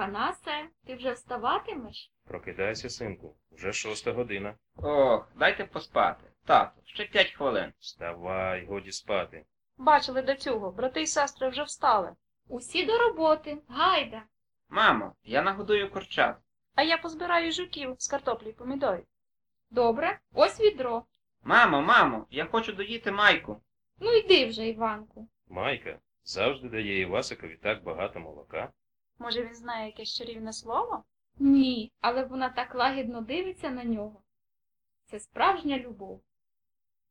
Панасе, ти вже вставатимеш? Прокидайся, синку, вже 6 година. Ох, дайте поспати. Тату, ще 5 хвилин. Вставай, годі спати. Бачили до цього, брати й сестри вже встали. Усі до роботи, гайда. Мамо, я нагодую курчат. А я позбираю жуків з картоплі й помідорів. Добре, ось відро. Мамо, я хочу доїти Майку. Ну йди вже, Іванку. Майка завжди дає Івасикові так багато молока. Може, він знає якесь чарівне слово? Ні, але вона так лагідно дивиться на нього. Це справжня любов.